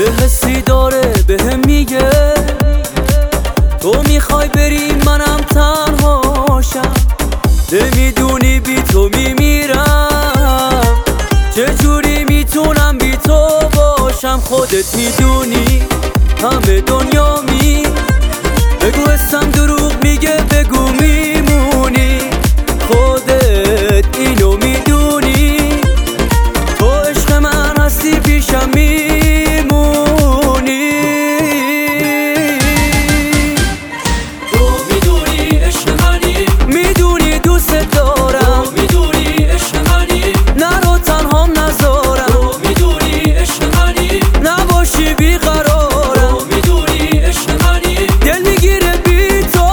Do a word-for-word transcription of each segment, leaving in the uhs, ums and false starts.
یه حسی داره بهم میگه تو میخوای بری منم تنهاشم، نمیدونی بی تو میمیرم، چجوری میتونم بی تو باشم؟ خودت میدونی همه دنیا می بگو اسم دروغ میگه بگو میمونی، خودت اینو میدونی تو عشق من هستی پیشم میمونی. تو میدونی عشق منی، میدونی دوست دارم، تو میدونی عشق منی، نرو تنهام نذارم، تو میدونی عشق منی، نباشی بیقرارم، تو میدونی عشق منی، دل میگیره بی تو.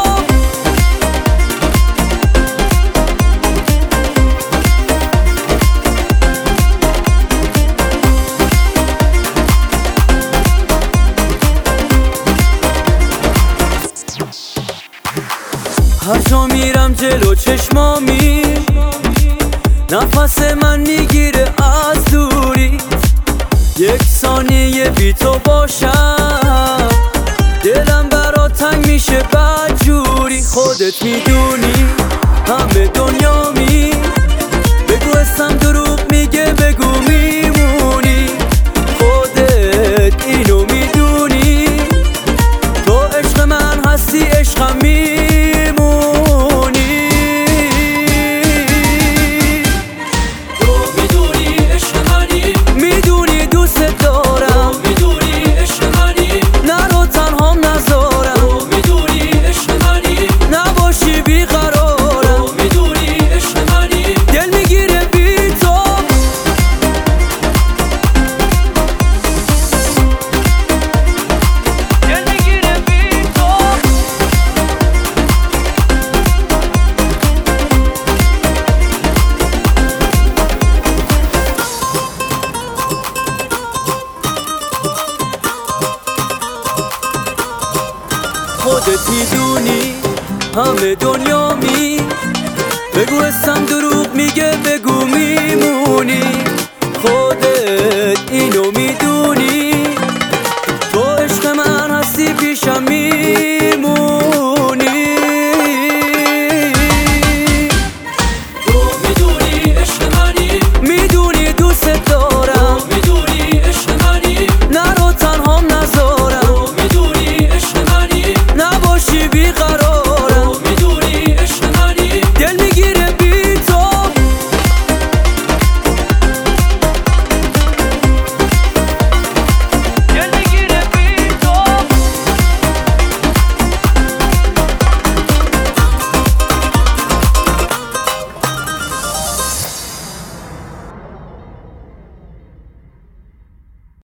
هر جا میرم جلو چشمامی نفس من میگیره از دوری، یک ثانیه بی تو باشم دلم برا تنگ میشه بدجوری، خودت میدونی همه دنیا می بگو اسم دروغ میگه بگو میمونی، خودت اینو میدونی تو عشق من هستی عشقم میمونی. تو میدونی عشق منی، میدونی دوست دارم، تو میدونی عشق منی، نرو تنهام نذارم، تو میدونی عشق منی، نباشی بیقرارم، تو میدونی عشق منی، دل میگیره بی تو. دل میگیره بی تو. خودت میدونی همه دنیا می بگو اسم